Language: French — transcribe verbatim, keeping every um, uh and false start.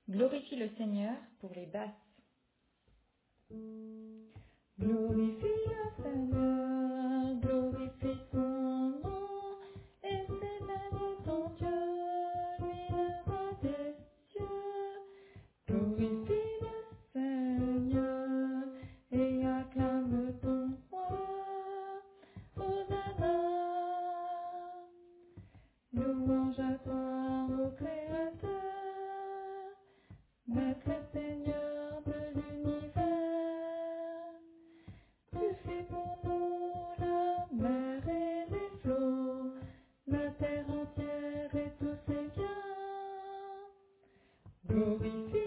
Glorifie le Seigneur pour les basses. Glorifie le Seigneur, glorifie son nom, et célèbre ton Dieu, lui le roi des cieux. Glorifie le Seigneur, et acclame ton roi, Hosanna. Louange à toi, ô Créateur, Maître et Seigneur de l'univers. Tu fais pour nous la mer et les flots, la terre entière et tous ses biens. Glorifie